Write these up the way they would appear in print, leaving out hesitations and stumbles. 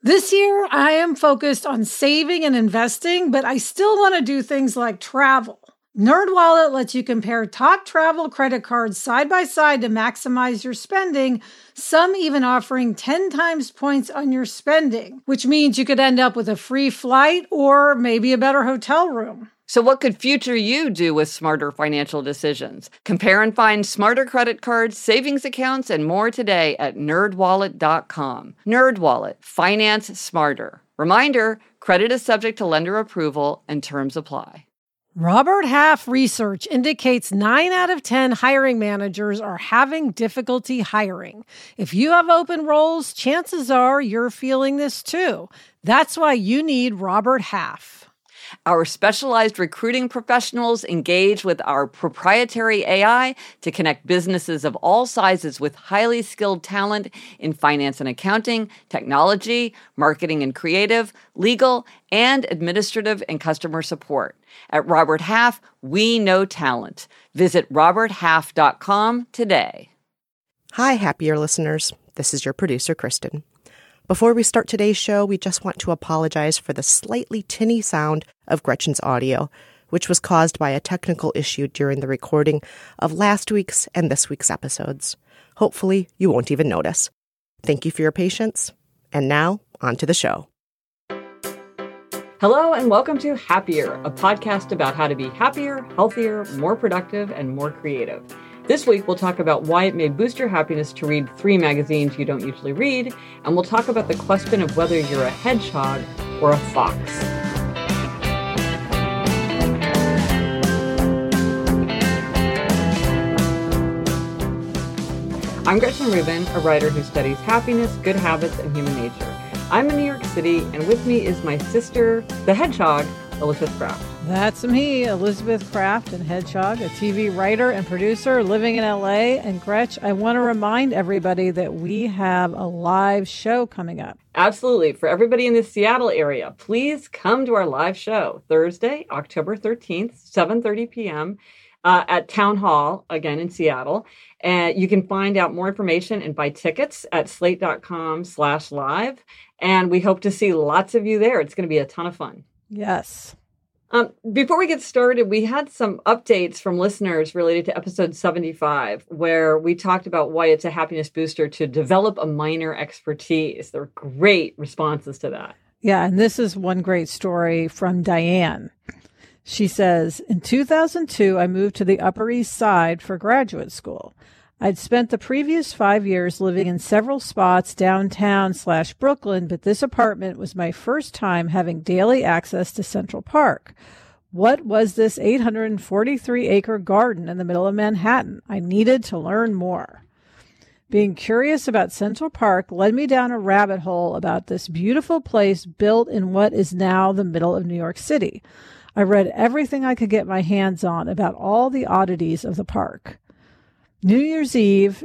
This year, I am focused on saving and investing, but I still want to do things like travel. NerdWallet lets you compare top travel credit cards side by side to maximize your spending, some even offering 10 times points on your spending, which means you could end up with a free flight or maybe a better hotel room. So what could future you do with smarter financial decisions? Compare and find smarter credit cards, savings accounts, and more today at nerdwallet.com. NerdWallet. Finance smarter. Reminder, credit is subject to lender approval and terms apply. Robert Half research indicates 9 out of 10 hiring managers are having difficulty hiring. If you have open roles, chances are you're feeling this too. That's why you need Robert Half. Our specialized recruiting professionals engage with our proprietary AI to connect businesses of all sizes with highly skilled talent in finance and accounting, technology, marketing and creative, legal, and administrative and customer support. At Robert Half, we know talent. Visit roberthalf.com today. Hi, Happier listeners. This is your producer, Kristen. Before we start today's show, we just want to apologize for the slightly tinny sound of Gretchen's audio, which was caused by a technical issue during the recording of last week's and this week's episodes. Hopefully, you won't even notice. Thank you for your patience. And now, on to the show. Hello and welcome to Happier, a podcast about how to be happier, healthier, more productive, and more creative. This week, we'll talk about why it may boost your happiness to read 3 magazines you don't usually read, and we'll talk about the question of whether you're a hedgehog or a fox. I'm Gretchen Rubin, a writer who studies happiness, good habits, and human nature. I'm in New York City, and with me is my sister, the hedgehog, Elizabeth Craft. That's me, Elizabeth Craft, and Hedgehog, a TV writer and producer living in LA. And Gretch, I want to remind everybody that we have a live show coming up. Absolutely. For everybody in the Seattle area, please come to our live show Thursday, October 13th, 7:30 p.m. At Town Hall, again in Seattle. And you can find out more information and buy tickets at slate.com/live. And we hope to see lots of you there. It's going to be a ton of fun. Yes. Before we get started, we had some updates from listeners related to episode 75, where we talked about why it's a happiness booster to develop a minor expertise. There were great responses to that. Yeah, and this is one great story from Diane. She says, in 2002, I moved to the Upper East Side for graduate school. I'd spent the previous 5 years living in several spots downtown/Brooklyn, but this apartment was my first time having daily access to Central Park. What was this 843-acre garden in the middle of Manhattan? I needed to learn more. Being curious about Central Park led me down a rabbit hole about this beautiful place built in what is now the middle of New York City. I read everything I could get my hands on about all the oddities of the park. New Year's Eve,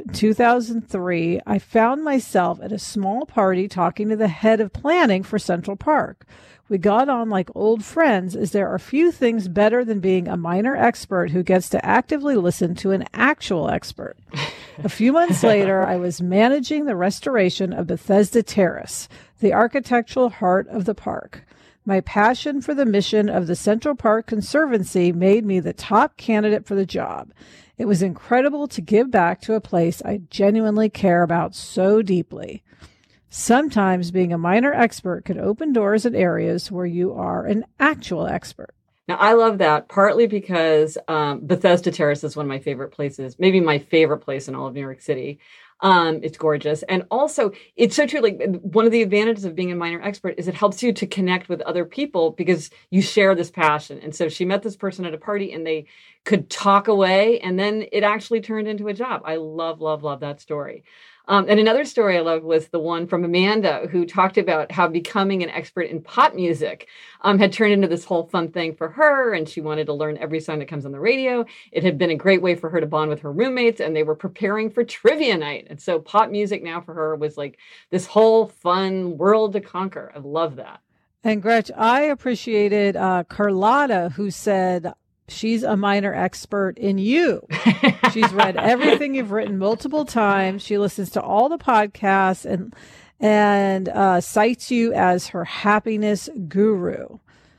2003, I found myself at a small party talking to the head of planning for Central Park. We got on like old friends, as there are few things better than being a minor expert who gets to actively listen to an actual expert. A few months later, I was managing the restoration of Bethesda Terrace, the architectural heart of the park. My passion for the mission of the Central Park Conservancy made me the top candidate for the job. It was incredible to give back to a place I genuinely care about so deeply. Sometimes being a minor expert could open doors in areas where you are an actual expert. Now, I love that, partly because Bethesda Terrace is one of my favorite places, maybe my favorite place in all of New York City. It's gorgeous. And also, it's so true. Like, one of the advantages of being a minor expert is it helps you to connect with other people because you share this passion. And so she met this person at a party and they could talk away, and then it actually turned into a job. I love, love, love that story. And another story I loved was the one from Amanda, who talked about how becoming an expert in pop music had turned into this whole fun thing for her. And she wanted to learn every song that comes on the radio. It had been a great way for her to bond with her roommates, and they were preparing for trivia night. And so pop music now for her was like this whole fun world to conquer. I love that. And Gretch, I appreciated Carlotta, who said, she's a minor expert in you. She's read everything you've written multiple times. She listens to all the podcasts and cites you as her happiness guru.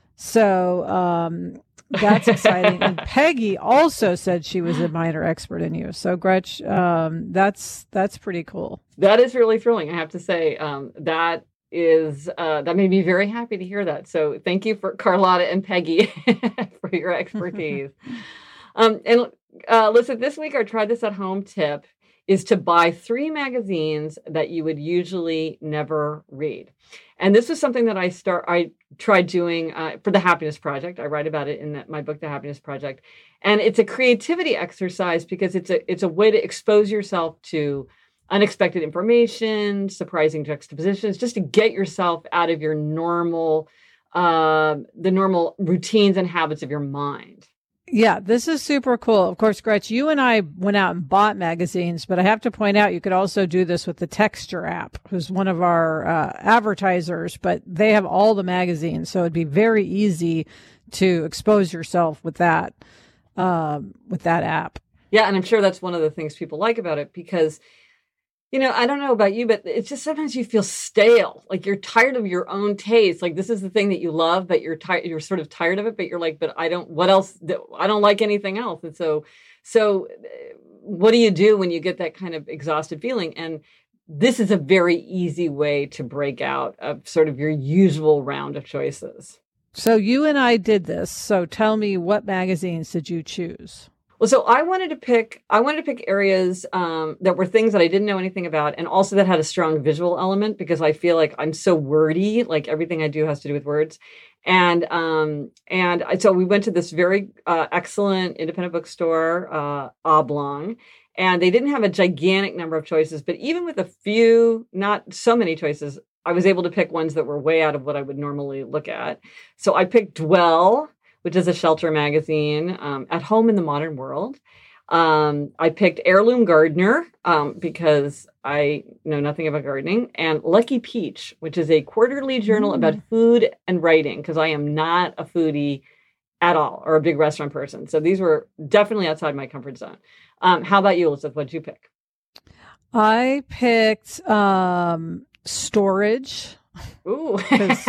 So that's exciting. And Peggy also said she was a minor expert in you. So Gretch, that's pretty cool. That is really thrilling. I have to say, that made me very happy to hear that. So thank you for Carlotta and Peggy for your expertise. Listen, this week our try this at home tip is to buy 3 magazines that you would usually never read. And this was something that I tried doing for the Happiness Project. I write about it in my book, The Happiness Project. And it's a creativity exercise because it's a way to expose yourself to unexpected information, surprising juxtapositions, just to get yourself out of your normal routines and habits of your mind. Yeah, this is super cool. Of course, Gretch, you and I went out and bought magazines, but I have to point out you could also do this with the Texture app, who's one of our advertisers, but they have all the magazines. So it'd be very easy to expose yourself with that app. Yeah, and I'm sure that's one of the things people like about it because, I don't know about you, but it's just sometimes you feel stale. Like you're tired of your own taste. Like this is the thing that you love, but you're sort of tired of it, but you're like, but what else? I don't like anything else. And so what do you do when you get that kind of exhausted feeling? And this is a very easy way to break out of sort of your usual round of choices. So you and I did this. So tell me, what magazines did you choose? Well, so I wanted to pick areas that were things that I didn't know anything about, and also that had a strong visual element because I feel like I'm so wordy, like everything I do has to do with words. And so we went to this very excellent independent bookstore, Oblong, and they didn't have a gigantic number of choices, but even with a few, not so many choices, I was able to pick ones that were way out of what I would normally look at. So I picked Dwell, which is a shelter magazine, At Home in the Modern World. I picked Heirloom Gardener because I know nothing about gardening, and Lucky Peach, which is a quarterly journal about food and writing, because I am not a foodie at all or a big restaurant person. So these were definitely outside my comfort zone. How about you, Elizabeth? What did you pick? I picked Storage. Ooh. Because,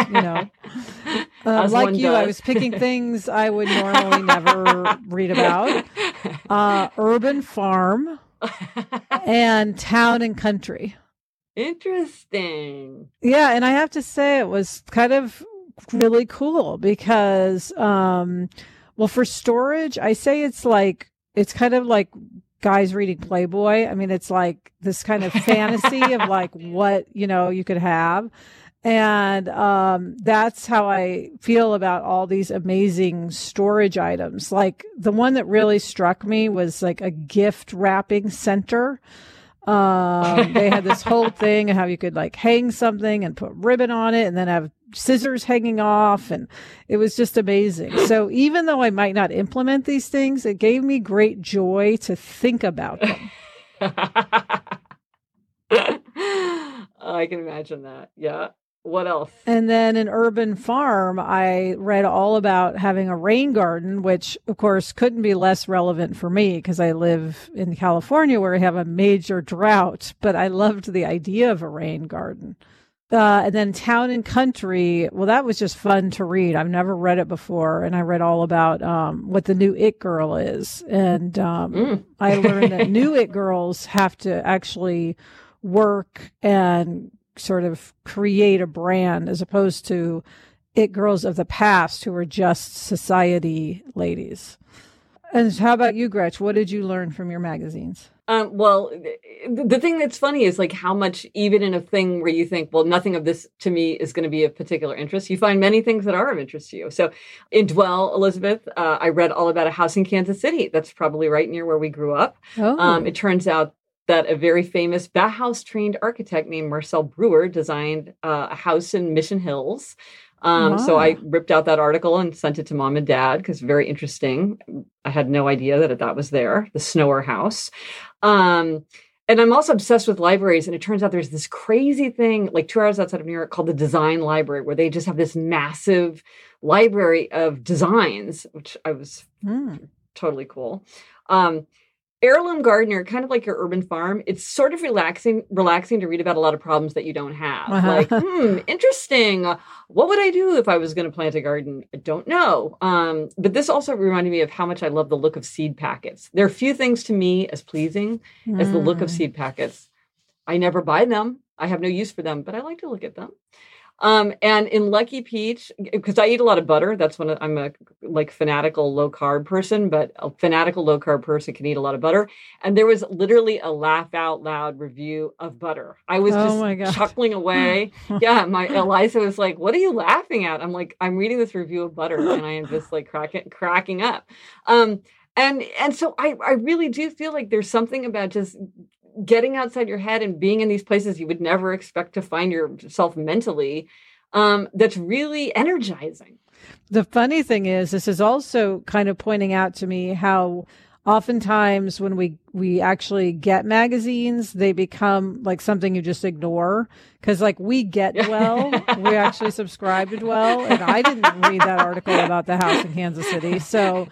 like you, I was picking things I would normally never read about. Urban Farm and Town and Country. Interesting. Yeah, and I have to say it was kind of really cool because, for Storage, I say it's kind of like guys reading Playboy. I mean, it's like this kind of fantasy of like what, you could have. And that's how I feel about all these amazing storage items. Like the one that really struck me was like a gift wrapping center. They had this whole thing of how you could like hang something and put ribbon on it and then have scissors hanging off. And it was just amazing. So even though I might not implement these things, it gave me great joy to think about them. I can imagine that. Yeah. What else? And then in Urban Farm, I read all about having a rain garden, which, of course, couldn't be less relevant for me because I live in California where we have a major drought. But I loved the idea of a rain garden. And then Town and Country, well, that was just fun to read. I've never read it before. And I read all about what the new It Girl is. And I learned that new It Girls have to actually work and sort of create a brand as opposed to it girls of the past who were just society ladies. And how about you, Gretch? What did you learn from your magazines? Well, the thing that's funny is like how much, even in a thing where you think, well, nothing of this to me is going to be of particular interest, you find many things that are of interest to you. So in Dwell, Elizabeth, I read all about a house in Kansas City. That's probably right near where we grew up. Oh. It turns out that a very famous Bauhaus-trained architect named Marcel Breuer designed a house in Mission Hills. So I ripped out that article and sent it to Mom and Dad because very interesting. I had no idea that was there, the Snower House. And I'm also obsessed with libraries. And it turns out there's this crazy thing like 2 hours outside of New York called the Design Library, where they just have this massive library of designs, which I was totally cool. Heirloom Gardener, kind of like your urban farm, it's sort of relaxing to read about a lot of problems that you don't have. Like, interesting. What would I do if I was going to plant a garden? I don't know. But this also reminded me of how much I love the look of seed packets. There are few things to me as pleasing as the look of seed packets. I never buy them. I have no use for them, but I like to look at them. And in Lucky Peach, because I eat a lot of butter, I'm a fanatical low carb person, but a fanatical low carb person can eat a lot of butter. And there was literally a laugh out loud review of butter. I was just chuckling away. Yeah, my Eliza was like, "What are you laughing at?" I'm like, "I'm reading this review of butter, and I am just like cracking up." And so I really do feel like there's something about just getting outside your head and being in these places you would never expect to find yourself mentally, that's really energizing. The funny thing is, this is also kind of pointing out to me how oftentimes when we actually get magazines, they become like something you just ignore. Because like we get Dwell, we actually subscribe to Dwell, and I didn't read that article about the house in Kansas City. So,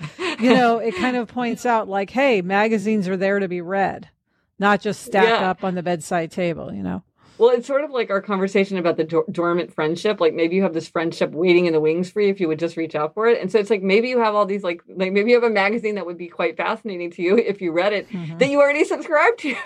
it kind of points out like, hey, magazines are there to be read, not just stack up on the bedside table, Well, it's sort of like our conversation about the dormant friendship. Like maybe you have this friendship waiting in the wings for you if you would just reach out for it. And so it's like maybe you have all these like maybe you have a magazine that would be quite fascinating to you if you read it that you already subscribed to.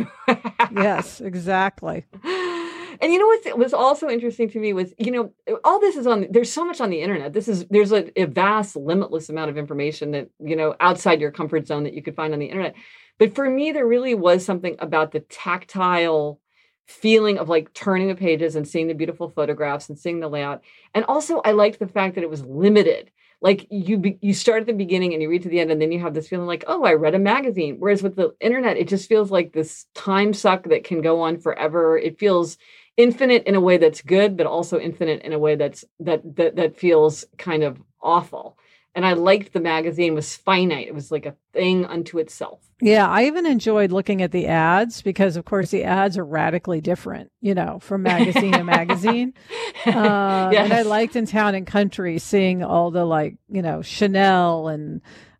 Yes, exactly. And what was also interesting to me was, all this is there's so much on the internet. There's a vast, limitless amount of information that, outside your comfort zone that you could find on the internet. But for me, there really was something about the tactile feeling of like turning the pages and seeing the beautiful photographs and seeing the layout. And also I liked the fact that it was limited. Like you start at the beginning and you read to the end, and then you have this feeling like, oh, I read a magazine. Whereas with the internet, it just feels like this time suck that can go on forever. It feels infinite in a way that's good, but also infinite in a way that feels kind of awful. And I liked the magazine was finite. It was like a thing unto itself. Yeah, I even enjoyed looking at the ads because, of course, the ads are radically different, from magazine to magazine. Yes. And I liked in Town and Country seeing all the Chanel and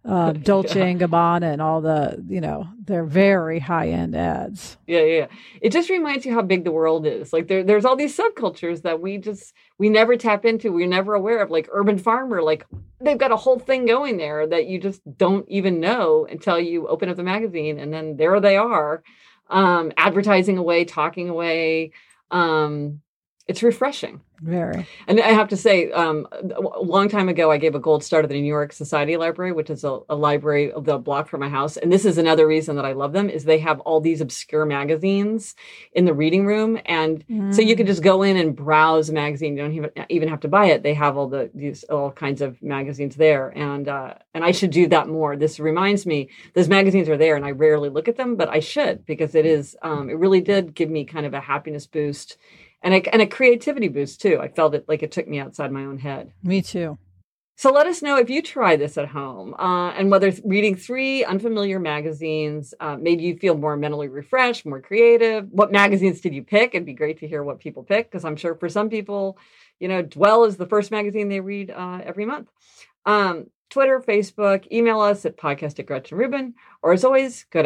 Dolce and Gabbana and all the, they're very high-end ads. Yeah. It just reminds you how big the world is. Like there's all these subcultures that we never tap into. We're never aware of, like Urban Farmer. Like they've got a whole thing going there that you just don't even know until you open up the magazine, and then there they are, advertising away, talking away. It's refreshing. Very. And I have to say, a long time ago, I gave a gold star to the New York Society Library, which is a library of the block from my house. And this is another reason that I love them, is they have all these obscure magazines in the reading room. And so you can just go in and browse a magazine. You don't even have to buy it. They have all kinds of magazines there. And I should do that more. This reminds me, those magazines are there and I rarely look at them, but I should, because it really did give me kind of a happiness boost. And a creativity boost, too. I felt it like it took me outside my own head. Me too. So let us know if you try this at home and whether reading 3 unfamiliar magazines made you feel more mentally refreshed, more creative. What magazines did you pick? It'd be great to hear what people pick, because I'm sure for some people, Dwell is the first magazine they read every month. Twitter, Facebook, email us at podcast@GretchenRubin, or as always, go to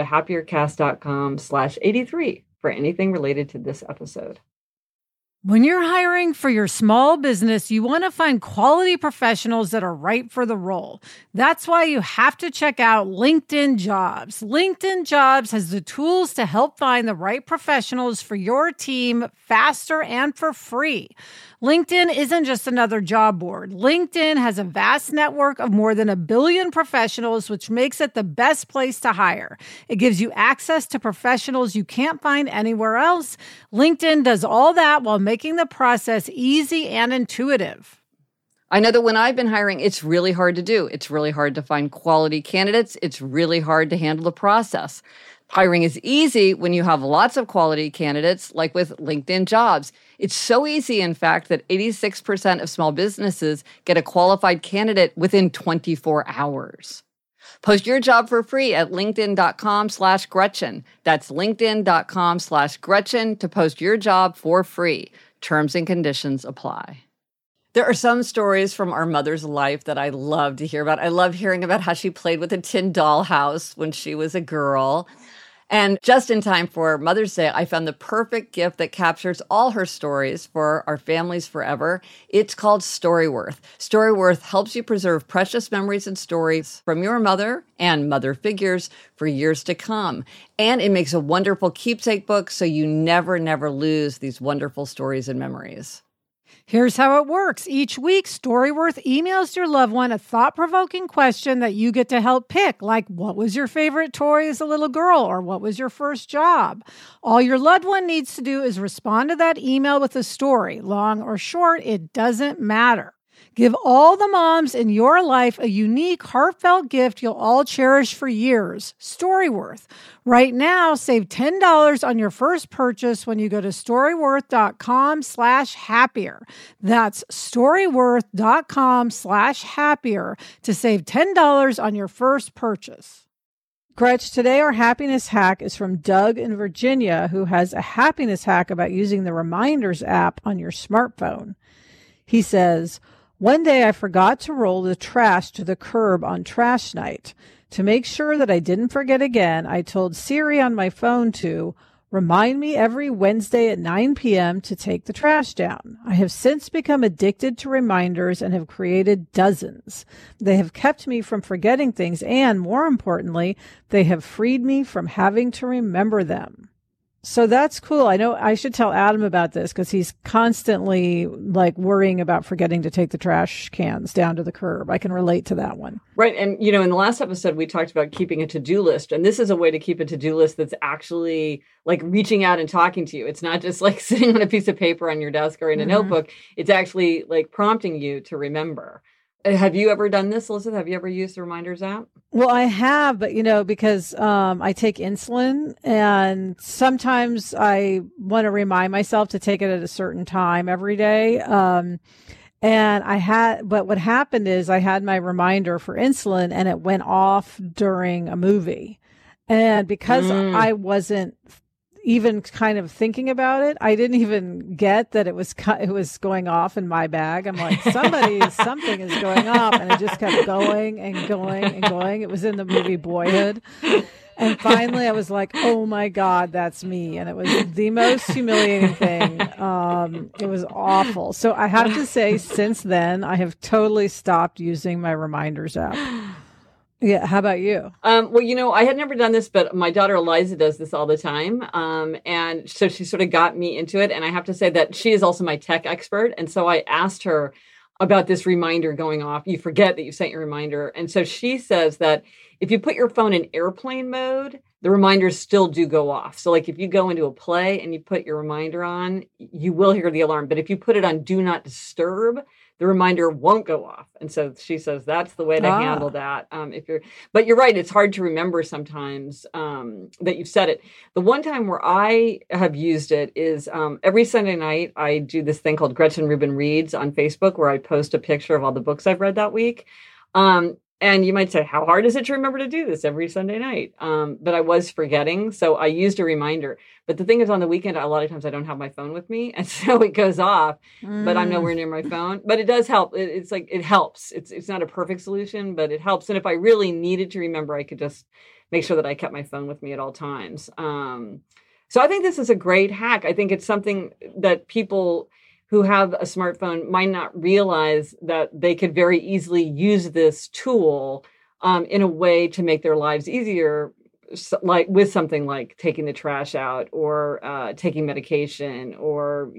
happiercast.com/83 for anything related to this episode. When you're hiring for your small business, you want to find quality professionals that are right for the role. That's why you have to check out LinkedIn Jobs. LinkedIn Jobs has the tools to help find the right professionals for your team faster and for free. LinkedIn isn't just another job board. LinkedIn has a vast network of more than 1 billion professionals, which makes it the best place to hire. It gives you access to professionals you can't find anywhere else. LinkedIn does all that while making the process easy and intuitive. I know that when I've been hiring, it's really hard to do. It's really hard to find quality candidates. It's really hard to handle the process. Hiring is easy when you have lots of quality candidates, like with LinkedIn Jobs. It's so easy, in fact, that 86% of small businesses get a qualified candidate within 24 hours. Post your job for free at linkedin.com/Gretchen. That's linkedin.com/Gretchen to post your job for free. Terms and conditions apply. There are some stories from our mother's life that I love to hear about. I love hearing about how she played with a tin dollhouse when she was a girl. And just in time for Mother's Day, I found the perfect gift that captures all her stories for our families forever. It's called Storyworth. Storyworth helps you preserve precious memories and stories from your mother and mother figures for years to come. And it makes a wonderful keepsake book so you never lose these wonderful stories and memories. Here's how it works. Each week, Storyworth emails your loved one a thought-provoking question that you get to help pick, like what was your favorite toy as a little girl, or what was your first job? All your loved one needs to do is respond to that email with a story. Long or short, it doesn't matter. Give all the moms in your life a unique, heartfelt gift you'll all cherish for years. Storyworth. Right now, save $10 on your first purchase when you go to storyworth.com/happier. That's storyworth.com/happier to save $10 on your first purchase. Gretch, today our happiness hack is from Doug in Virginia, who has a happiness hack about using the Reminders app on your smartphone. He says, one day I forgot to roll the trash to the curb on trash night. To make sure that I didn't forget again, I told Siri on my phone to remind me every Wednesday at 9 p.m. to take the trash down. I have since become addicted to reminders and have created dozens. They have kept me from forgetting things and, more importantly, they have freed me from having to remember them. So that's cool. I know I should tell Adam about this because he's constantly worrying about forgetting to take the trash cans down to the curb. I can relate to that one. Right. And, in the last episode, we talked about keeping a to-do list. And this is a way to keep a to-do list that's actually reaching out and talking to you. It's not just sitting on a piece of paper on your desk or in a notebook. It's actually prompting you to remember. Have you ever done this, Elizabeth? Have you ever used the Reminders app? Well, I have, but, because I take insulin and sometimes I want to remind myself to take it at a certain time every day. But what happened is I had my reminder for insulin and it went off during a movie. And because I wasn't even kind of thinking about it, I didn't even get that it was going off in my bag. I'm like, something is going off, and it just kept going and going and going. It was in the movie Boyhood. And finally I was like, oh my God, that's me. And it was the most humiliating thing. It was awful. So I have to say, since then, I have totally stopped using my Reminders app. Yeah. How about you? Well, I had never done this, but my daughter Eliza does this all the time. And so she sort of got me into it. And I have to say that she is also my tech expert. And so I asked her about this reminder going off. You forget that you sent your reminder. And so she says that if you put your phone in airplane mode, the reminders still do go off. So if you go into a play and you put your reminder on, you will hear the alarm. But if you put it on do not disturb, the reminder won't go off. And so she says that's the way to handle that. But you're right. It's hard to remember sometimes that you've said it. The one time where I have used it is every Sunday night, I do this thing called Gretchen Rubin Reads on Facebook, where I post a picture of all the books I've read that week. And you might say, how hard is it to remember to do this every Sunday night? But I was forgetting, so I used a reminder. But the thing is, on the weekend, a lot of times I don't have my phone with me, and so it goes off, but I'm nowhere near my phone. But it does help. It helps. It's not a perfect solution, but it helps. And if I really needed to remember, I could just make sure that I kept my phone with me at all times. So I think this is a great hack. I think it's something that people who have a smartphone might not realize that they could very easily use this tool in a way to make their lives easier, with something like taking the trash out or taking medication or,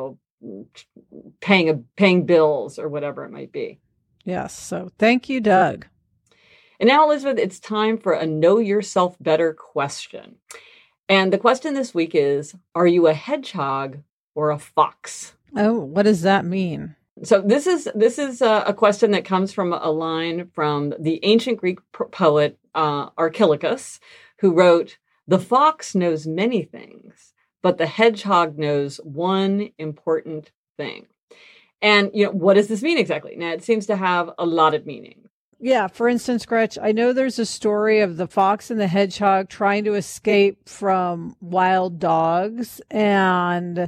paying bills or whatever it might be. Yes. So thank you, Doug. And now, Elizabeth, it's time for a Know Yourself Better question. And the question this week is, are you a hedgehog or a fox? Oh, what does that mean? So this is a question that comes from a line from the ancient Greek poet Archilochus, who wrote, "The fox knows many things, but the hedgehog knows one important thing." And, what does this mean exactly? Now, it seems to have a lot of meaning. Yeah. For instance, Gretch, I know there's a story of the fox and the hedgehog trying to escape from wild dogs. And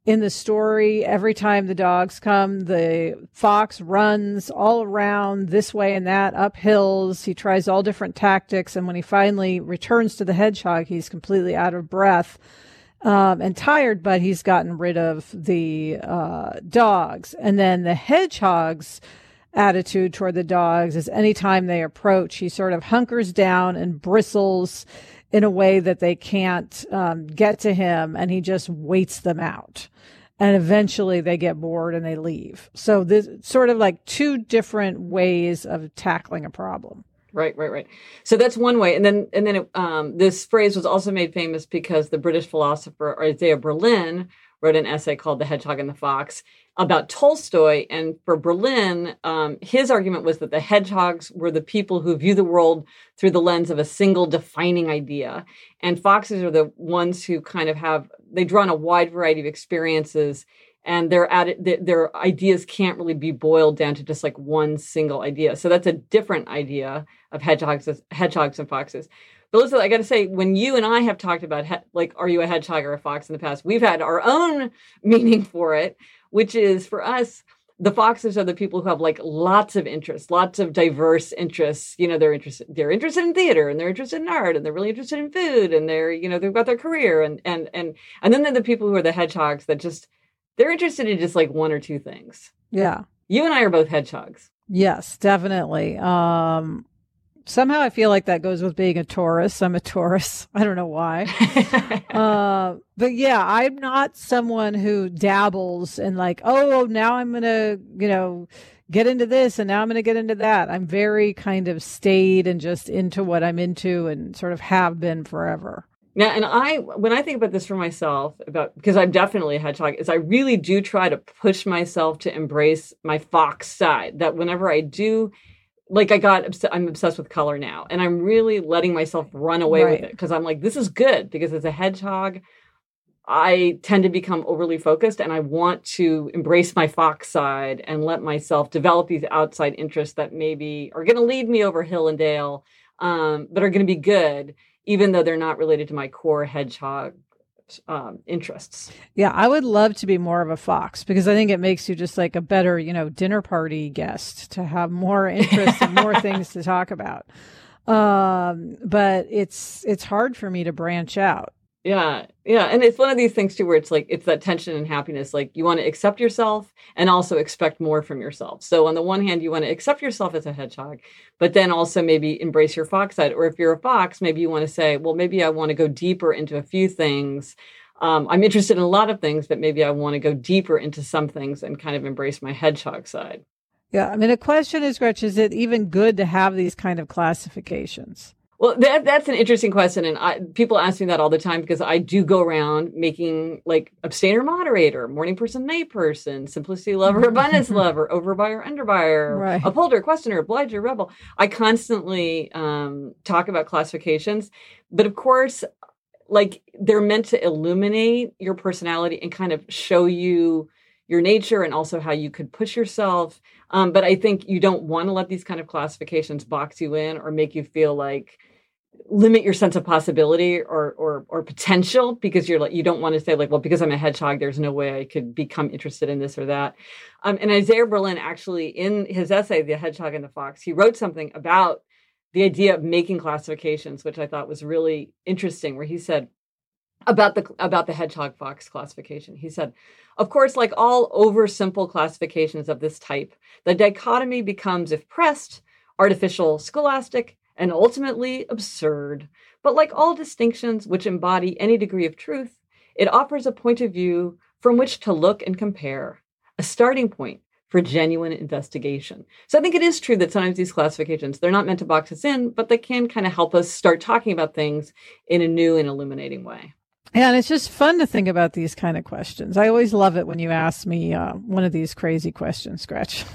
In the story, every time the dogs come, the fox runs all around this way and that, up hills. He tries all different tactics. And when he finally returns to the hedgehog, he's completely out of breath and tired, but he's gotten rid of the dogs. And then the hedgehog's attitude toward the dogs is anytime they approach, he sort of hunkers down and bristles in a way that they can't get to him, and he just waits them out. And eventually they get bored and they leave. So this sort of like two different ways of tackling a problem. Right. So that's one way. And then this phrase was also made famous because the British philosopher Isaiah Berlin wrote an essay called The Hedgehog and the Fox about Tolstoy. And for Berlin, his argument was that the hedgehogs were the people who view the world through the lens of a single defining idea. And foxes are the ones who kind of they draw on a wide variety of experiences, and their ideas can't really be boiled down to just like one single idea. So that's a different idea of hedgehogs and foxes. But listen, I got to say, when you and I have talked about, are you a hedgehog or a fox in the past, we've had our own meaning for it, which is for us, the foxes are the people who have like lots of interests, lots of diverse interests. You know, they're interested in theater, and they're interested in art, and they're really interested in food, and they've got their career. And then they're the people who are the hedgehogs that they're interested in just like one or two things. Yeah. You and I are both hedgehogs. Yes, definitely. Somehow I feel like that goes with being a Taurus. I'm a Taurus. I don't know why. But yeah, I'm not someone who dabbles in like, now I'm going to, get into this and now I'm going to get into that. I'm very kind of stayed and just into what I'm into and sort of have been forever. Yeah. And when I think about this for myself, because I'm definitely a hedgehog, is I really do try to push myself to embrace my fox side. That whenever I do, I'm obsessed with color now, and I'm really letting myself run away with it because I'm like, this is good, because as a hedgehog, I tend to become overly focused, and I want to embrace my fox side and let myself develop these outside interests that maybe are going to lead me over hill and dale, but are going to be good, even though they're not related to my core hedgehog interests. Yeah, I would love to be more of a fox, because I think it makes you just like a better, dinner party guest, to have more interests and more things to talk about. But it's hard for me to branch out. Yeah. And it's one of these things too, where it's like, it's that tension and happiness. Like, you want to accept yourself and also expect more from yourself. So on the one hand, you want to accept yourself as a hedgehog, but then also maybe embrace your fox side. Or if you're a fox, maybe you want to say, well, maybe I want to go deeper into a few things. I'm interested in a lot of things, but maybe I want to go deeper into some things and kind of embrace my hedgehog side. Yeah. I mean, a question is, Gretchen, is it even good to have these kind of classifications? Well, that's an interesting question. And people ask me that all the time, because I do go around making like abstainer moderator, morning person, night person, simplicity lover, abundance lover, overbuyer, underbuyer, right, upholder, questioner, obliger, rebel. I constantly talk about classifications. But of course, like, they're meant to illuminate your personality and kind of show you your nature and also how you could push yourself. But I think you don't want to let these kind of classifications box you in or make you feel like limit your sense of possibility or potential, because you don't want to say like, well, because I'm a hedgehog, there's no way I could become interested in this or that. And Isaiah Berlin, actually, in his essay, The Hedgehog and the Fox, he wrote something about the idea of making classifications, which I thought was really interesting, where he said about the hedgehog fox classification. He said, of course, like all oversimple classifications of this type, the dichotomy becomes, if pressed, artificial, scholastic, and ultimately absurd. But like all distinctions which embody any degree of truth, it offers a point of view from which to look and compare, a starting point for genuine investigation. So I think it is true that sometimes these classifications, they're not meant to box us in, but they can kind of help us start talking about things in a new and illuminating way. Yeah, and it's just fun to think about these kind of questions. I always love it when you ask me one of these crazy questions, Gretch.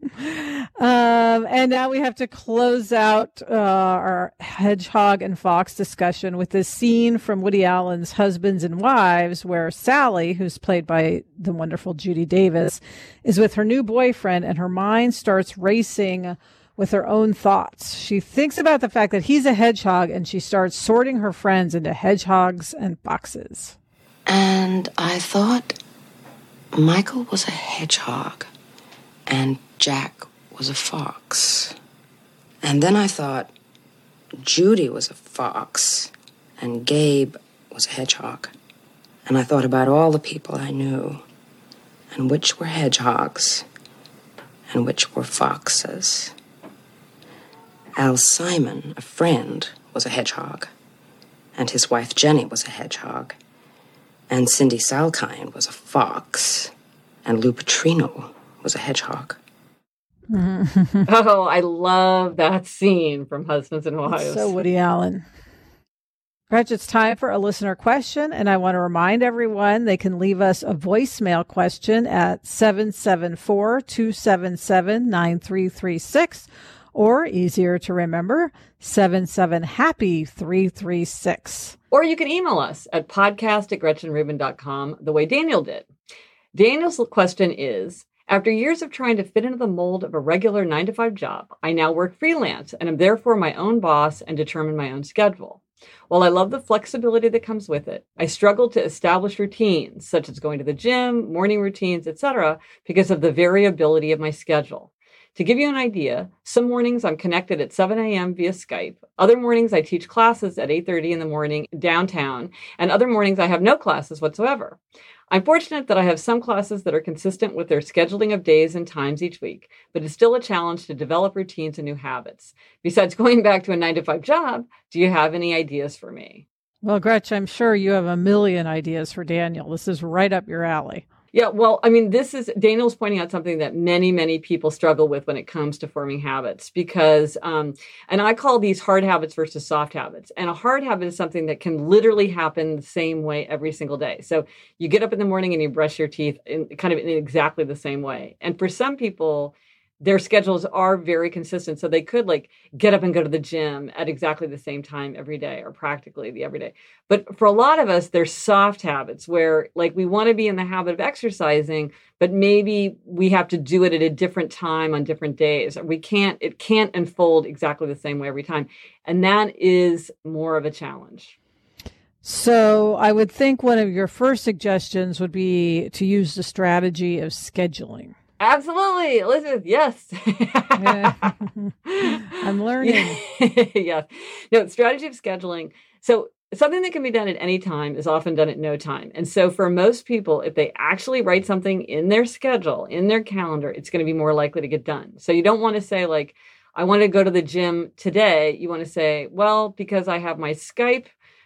And now we have to close out our hedgehog and fox discussion with this scene from Woody Allen's Husbands and Wives, where Sally, who's played by the wonderful Judy Davis, is with her new boyfriend, and her mind starts racing with her own thoughts. She thinks about the fact that he's a hedgehog, and she starts sorting her friends into hedgehogs and foxes. And I thought, Michael was a hedgehog, and Jack was a fox. And then I thought Judy was a fox, and Gabe was a hedgehog. And I thought about all the people I knew, and which were hedgehogs, and which were foxes. Al Simon, a friend, was a hedgehog, and his wife Jenny was a hedgehog, and Cindy Salkind was a fox, and Lou Petrino was a hedgehog. Oh, I love that scene from Husbands and Wives. It's so Woody Allen. Gretch, it's time for a listener question, and I want to remind everyone they can leave us a voicemail question at 774-277-9336, or easier to remember, 77-HAPPY-336. Or you can email us at podcast@GretchenRubin.com the way Daniel did. Daniel's question is, after years of trying to fit into the mold of a regular 9-to-5 job, I now work freelance and am therefore my own boss and determine my own schedule. While I love the flexibility that comes with it, I struggle to establish routines, such as going to the gym, morning routines, etc., because of the variability of my schedule. To give you an idea, some mornings I'm connected at 7 a.m. via Skype. Other mornings I teach classes at 8:30 in the morning downtown, and other mornings I have no classes whatsoever. I'm fortunate that I have some classes that are consistent with their scheduling of days and times each week, but it's still a challenge to develop routines and new habits. Besides going back to a 9-to-5 job, do you have any ideas for me? Well, Gretch, I'm sure you have a million ideas for Daniel. This is right up your alley. Yeah, well, I mean, Daniel's pointing out something that many, many people struggle with when it comes to forming habits because, and I call these hard habits versus soft habits. And a hard habit is something that can literally happen the same way every single day. So you get up in the morning and you brush your teeth in exactly the same way. And for some people, their schedules are very consistent. So they could get up and go to the gym at exactly the same time every day, or practically every day. But for a lot of us, there's soft habits where we want to be in the habit of exercising, but maybe we have to do it at a different time on different days. It can't unfold exactly the same way every time. And that is more of a challenge. So I would think one of your first suggestions would be to use the strategy of scheduling. Absolutely, Elizabeth. Yes. I'm learning. Yes. No, strategy of scheduling. So something that can be done at any time is often done at no time. And so for most people, if they actually write something in their schedule, in their calendar, it's going to be more likely to get done. So you don't want to say I want to go to the gym today. You want to say, well, because I have my Skype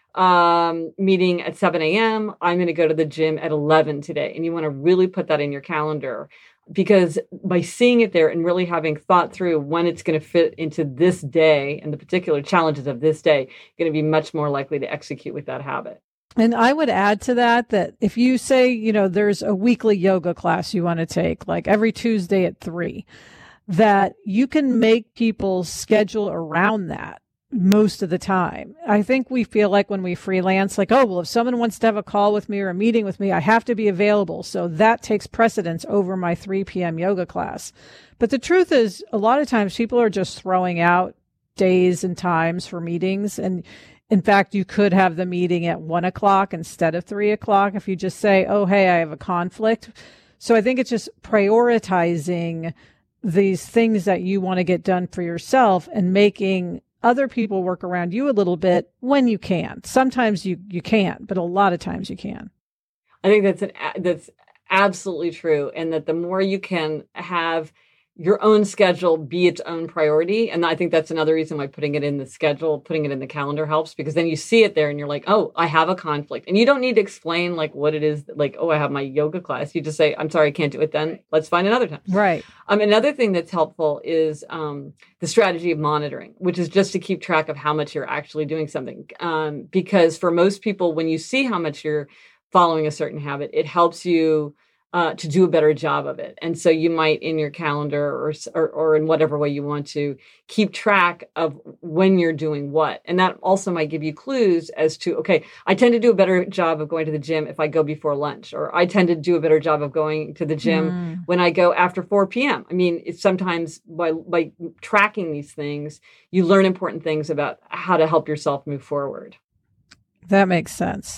meeting at 7 a.m., I'm going to go to the gym at 11 today. And you want to really put that in your calendar. Because by seeing it there and really having thought through when it's going to fit into this day and the particular challenges of this day, you're going to be much more likely to execute with that habit. And I would add to that if you say, there's a weekly yoga class you want to take, like every Tuesday at 3, that you can make people schedule around that most of the time. I think we feel like when we freelance, if someone wants to have a call with me or a meeting with me, I have to be available. So that takes precedence over my 3 p.m. yoga class. But the truth is, a lot of times people are just throwing out days and times for meetings. And in fact, you could have the meeting at 1 o'clock instead of 3 o'clock if you just say, oh, hey, I have a conflict. So I think it's just prioritizing these things that you want to get done for yourself and making other people work around you a little bit when you can. Sometimes you can't, but a lot of times you can. I think that's absolutely true. And that the more you can have your own schedule be its own priority. And I think that's another reason why putting it in the schedule, putting it in the calendar helps, because then you see it there and you're like, oh, I have a conflict. And you don't need to explain what it is, oh, I have my yoga class. You just say, I'm sorry, I can't do it then. Let's find another time. Right. Another thing that's helpful is the strategy of monitoring, which is just to keep track of how much you're actually doing something. Because for most people, when you see how much you're following a certain habit, it helps you to do a better job of it. And so you might in your calendar or in whatever way you want to keep track of when you're doing what. And that also might give you clues as to, okay, I tend to do a better job of going to the gym if I go before lunch, or I tend to do a better job of going to the gym when I go after 4 p.m. I mean, it's sometimes by tracking these things, you learn important things about how to help yourself move forward. That makes sense.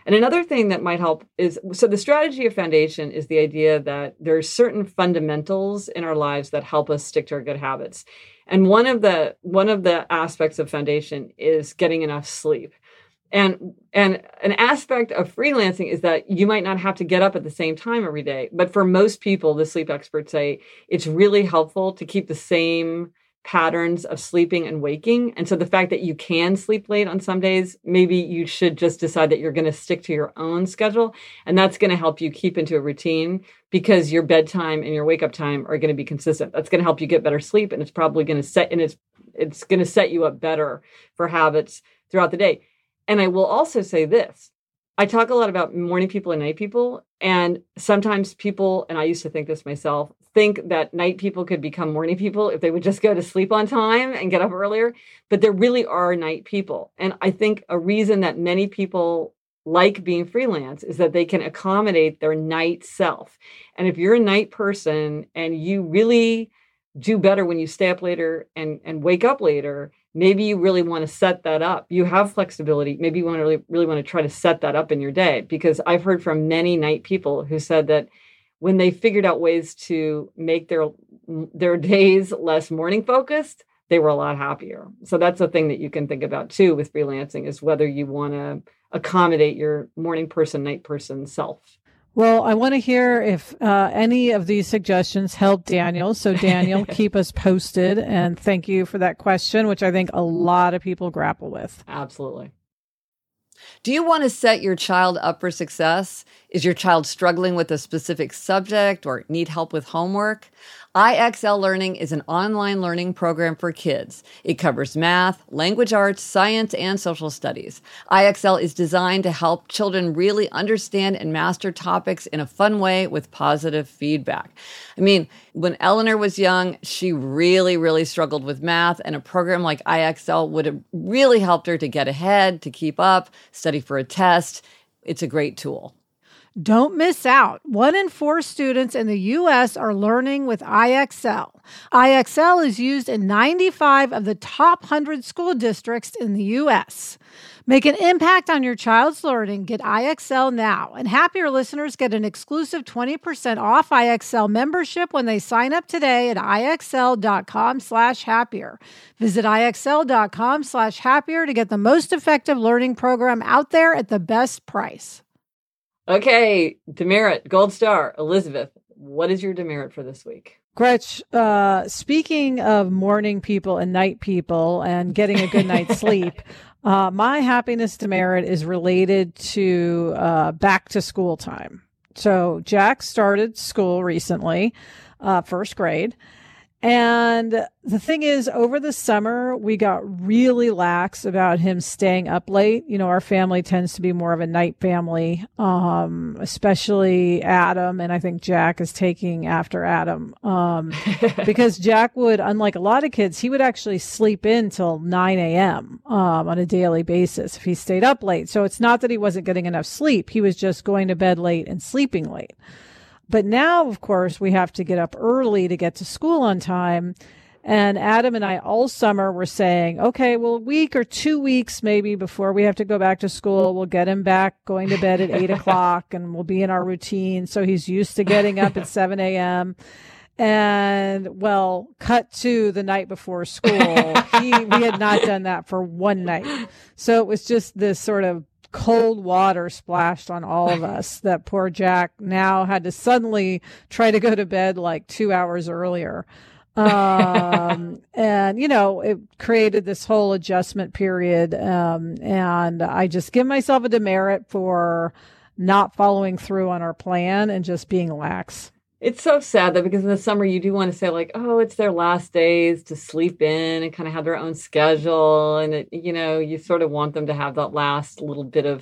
And another thing that might help is, so the strategy of foundation is the idea that there are certain fundamentals in our lives that help us stick to our good habits. And one of the aspects of foundation is getting enough sleep. And an aspect of freelancing is that you might not have to get up at the same time every day. But for most people, the sleep experts say it's really helpful to keep the same patterns of sleeping and waking. And so the fact that you can sleep late on some days, maybe you should just decide that you're going to stick to your own schedule. And that's going to help you keep into a routine because your bedtime and your wake up time are going to be consistent. That's going to help you get better sleep. And it's probably going to it's going to set you up better for habits throughout the day. And I will also say this. I talk a lot about morning people and night people. And sometimes people, and I used to think this myself, think that night people could become morning people if they would just go to sleep on time and get up earlier. But there really are night people. And I think a reason that many people like being freelance is that they can accommodate their night self. And if you're a night person and you really do better when you stay up later and wake up later, maybe you really want to set that up. You have flexibility. Maybe you want to really want to try to set that up in your day, because I've heard from many night people who said that when they figured out ways to make their days less morning focused, they were a lot happier. So that's a thing that you can think about too with freelancing, is whether you want to accommodate your morning person, night person self. Well, I want to hear if any of these suggestions help Daniel. So Daniel, keep us posted. And thank you for that question, which I think a lot of people grapple with. Absolutely. Do you want to set your child up for success? Is your child struggling with a specific subject or need help with homework? IXL Learning is an online learning program for kids. It covers math, language arts, science, and social studies. IXL is designed to help children really understand and master topics in a fun way with positive feedback. I mean, when Eleanor was young, she really, really struggled with math, and a program like IXL would have really helped her to get ahead, to keep up, study for a test. It's a great tool. Don't miss out. 1 in 4 students in the U.S. are learning with IXL. IXL is used in 95 of the top 100 school districts in the U.S. Make an impact on your child's learning. Get IXL now. And Happier listeners get an exclusive 20% off IXL membership when they sign up today at IXL.com/happier. Visit IXL.com/happier to get the most effective learning program out there at the best price. Okay, demerit, gold star. Elizabeth, what is your demerit for this week? Gretch, speaking of morning people and night people and getting a good night's sleep, my happiness demerit is related to back to school time. So Jack started school recently, first grade. And the thing is, over the summer, we got really lax about him staying up late. You know, our family tends to be more of a night family, especially Adam. And I think Jack is taking after Adam, because Jack would, unlike a lot of kids, he would actually sleep in till 9 a.m. On a daily basis if he stayed up late. So it's not that he wasn't getting enough sleep. He was just going to bed late and sleeping late. But now, of course, we have to get up early to get to school on time. And Adam and I all summer were saying, okay, well, a week or 2 weeks maybe before we have to go back to school, we'll get him back going to bed at 8 o'clock and we'll be in our routine. So he's used to getting up at 7 a.m. And well, cut to the night before school. We had not done that for one night. So it was just this sort of cold water splashed on all of us that poor Jack now had to suddenly try to go to bed like 2 hours earlier. And, you know, it created this whole adjustment period. And I just give myself a demerit for not following through on our plan and just being lax. It's so sad though, because in the summer you do want to say like, oh, it's their last days to sleep in and kind of have their own schedule. And, it, you know, you sort of want them to have that last little bit of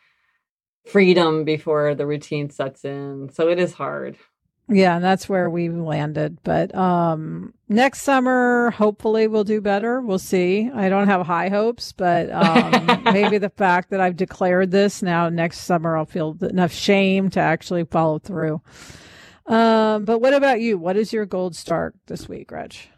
freedom before the routine sets in. So it is hard. Yeah, and that's where we landed. But next summer, hopefully we'll do better. We'll see. I don't have high hopes, but maybe the fact that I've declared this now, next summer I'll feel enough shame to actually follow through. But what about you? What is your gold star this week, Reg?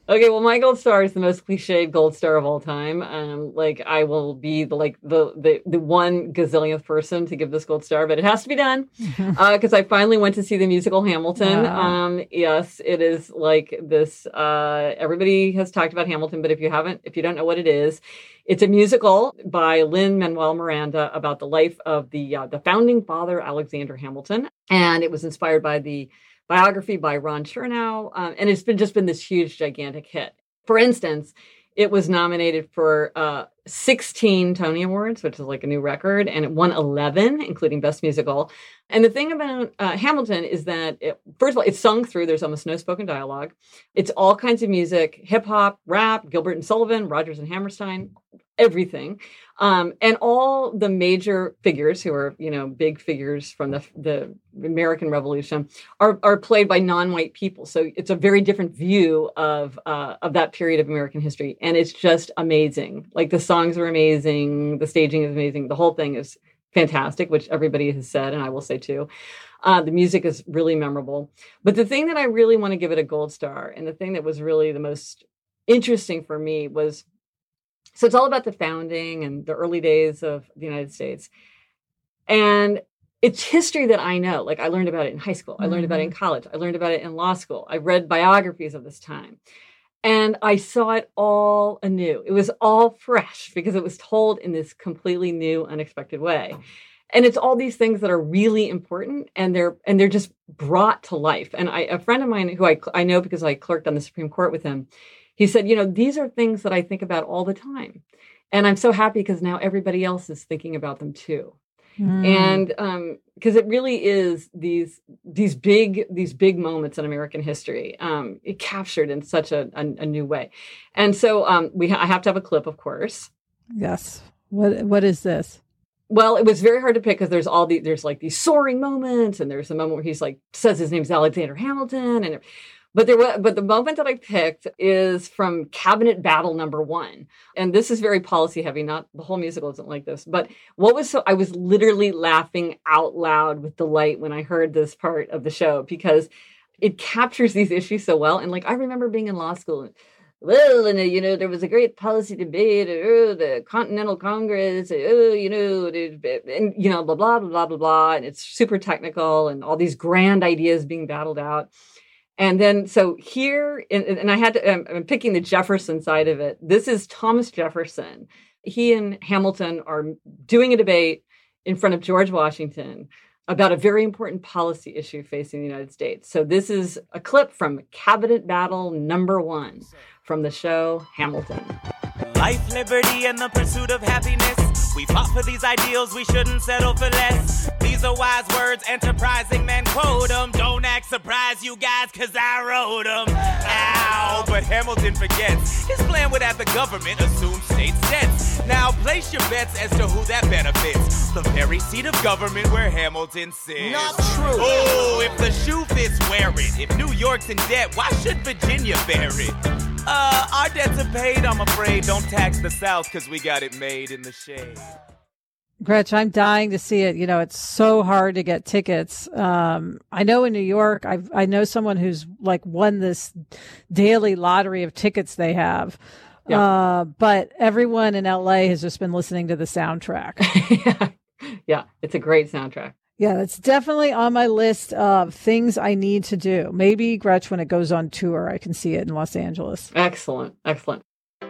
Okay, well, my gold star is the most cliched gold star of all time. I will be the one gazillionth person to give this gold star, but it has to be done because I finally went to see the musical Hamilton. Wow. Yes, it is like this. Everybody has talked about Hamilton, but if you don't know what it is, it's a musical by Lin-Manuel Miranda about the life of the founding father, Alexander Hamilton, and it was inspired by the biography by Ron Chernow, and it's just been this huge, gigantic hit. For instance, it was nominated for 16 Tony Awards, which is like a new record, and it won 11, including Best Musical. And the thing about Hamilton is that, first of all, it's sung through. There's almost no spoken dialogue. It's all kinds of music, hip-hop, rap, Gilbert and Sullivan, Rodgers and Hammerstein, everything. And all the major figures who are, big figures from the American Revolution are played by non-white people. So it's a very different view of that period of American history. And it's just amazing. Like the songs are amazing. The staging is amazing. The whole thing is fantastic, which everybody has said, and I will say too. The music is really memorable. But the thing that I really want to give it a gold star, and the thing that was really the most interesting for me was, so it's all about the founding and the early days of the United States. And it's history that I know. Like I learned about it in high school. I learned about it in college. I learned about it in law school. I read biographies of this time. And I saw it all anew. It was all fresh because it was told in this completely new, unexpected way. And it's all these things that are really important, and they're just brought to life. And a friend of mine who I know because I clerked on the Supreme Court with him, he said, these are things that I think about all the time. And I'm so happy because now everybody else is thinking about them too. And because it really is these big moments in American history, it captured in such a new way. And so I have to have a clip, of course. Yes. What is this? Well, it was very hard to pick because there's like these soaring moments, and there's a moment where he's like says his name's Alexander Hamilton, but the moment that I picked is from Cabinet Battle #1. And this is very policy heavy. Not the whole musical isn't like this, but I was literally laughing out loud with delight when I heard this part of the show because it captures these issues so well. And like, I remember being in law school and there was a great policy debate, the Continental Congress, and blah, blah, blah, blah, blah, blah. And it's super technical and all these grand ideas being battled out. And then, so here, and I'm picking the Jefferson side of it. This is Thomas Jefferson. He and Hamilton are doing a debate in front of George Washington about a very important policy issue facing the United States. So this is a clip from Cabinet Battle #1 from the show Hamilton. Life, liberty, and the pursuit of happiness. We fought for these ideals, we shouldn't settle for less. These are wise words, enterprising men quote them. Don't act surprised, you guys, cause I wrote them. Ow, but Hamilton forgets. His plan would have the government assume state sets. Now place your bets as to who that benefits. The very seat of government where Hamilton sits. Not true. Oh, if the shoe fits, wear it. If New York's in debt, why should Virginia bear it? Our debts are paid, I'm afraid. Don't tax the South, because we got it made in the shade. Gretch, I'm dying to see it. It's so hard to get tickets. I know in New York, I know someone who's like won this daily lottery of tickets they have. Yeah. But everyone in LA has just been listening to the soundtrack. Yeah, it's a great soundtrack. Yeah, it's definitely on my list of things I need to do. Maybe, Gretch, when it goes on tour, I can see it in Los Angeles. Excellent. Excellent.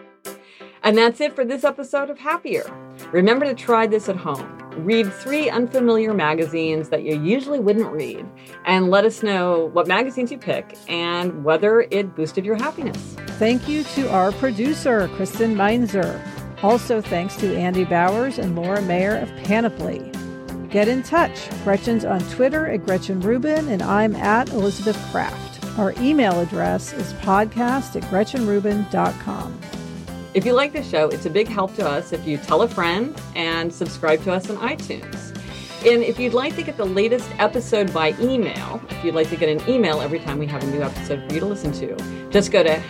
And that's it for this episode of Happier. Remember to try this at home. Read 3 unfamiliar magazines that you usually wouldn't read, and let us know what magazines you pick and whether it boosted your happiness. Thank you to our producer, Kristen Meinzer. Also, thanks to Andy Bowers and Laura Mayer of Panoply. Get in touch. Gretchen's on Twitter at Gretchen Rubin, and I'm at Elizabeth Kraft. Our email address is podcast@GretchenRubin.com. If you like the show, it's a big help to us if you tell a friend and subscribe to us on iTunes. And if you'd like to get the latest episode by email, if you'd like to get an email every time we have a new episode for you to listen to, just go to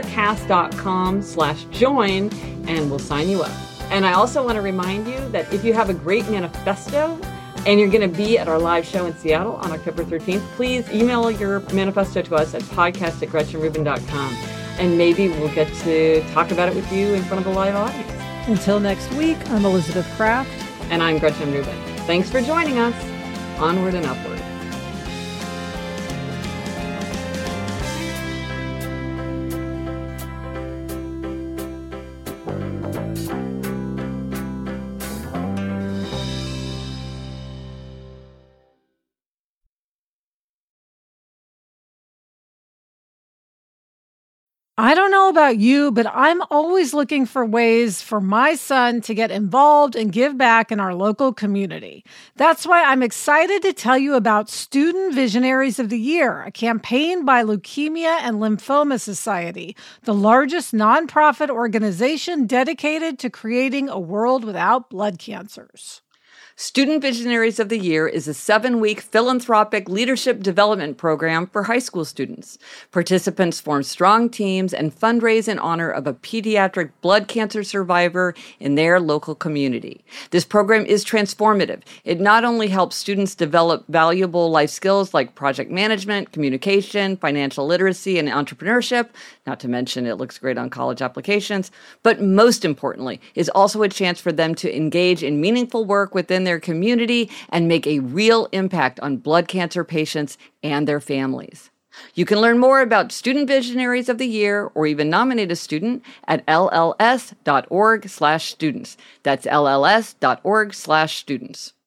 happiercast.com/join and we'll sign you up. And I also want to remind you that if you have a great manifesto and you're going to be at our live show in Seattle on October 13th, please email your manifesto to us at podcast@GretchenRubin.com. and maybe we'll get to talk about it with you in front of a live audience. Until next week, I'm Elizabeth Kraft. And I'm Gretchen Rubin. Thanks for joining us. Onward and upward. I don't know about you, but I'm always looking for ways for my son to get involved and give back in our local community. That's why I'm excited to tell you about Student Visionaries of the Year, a campaign by Leukemia and Lymphoma Society, the largest nonprofit organization dedicated to creating a world without blood cancers. Student Visionaries of the Year is a 7-week philanthropic leadership development program for high school students. Participants form strong teams and fundraise in honor of a pediatric blood cancer survivor in their local community. This program is transformative. It not only helps students develop valuable life skills like project management, communication, financial literacy, and entrepreneurship, not to mention it looks great on college applications, but most importantly, is also a chance for them to engage in meaningful work within their community and make a real impact on blood cancer patients and their families. You can learn more about Student Visionaries of the Year or even nominate a student at lls.org/students. That's lls.org/students.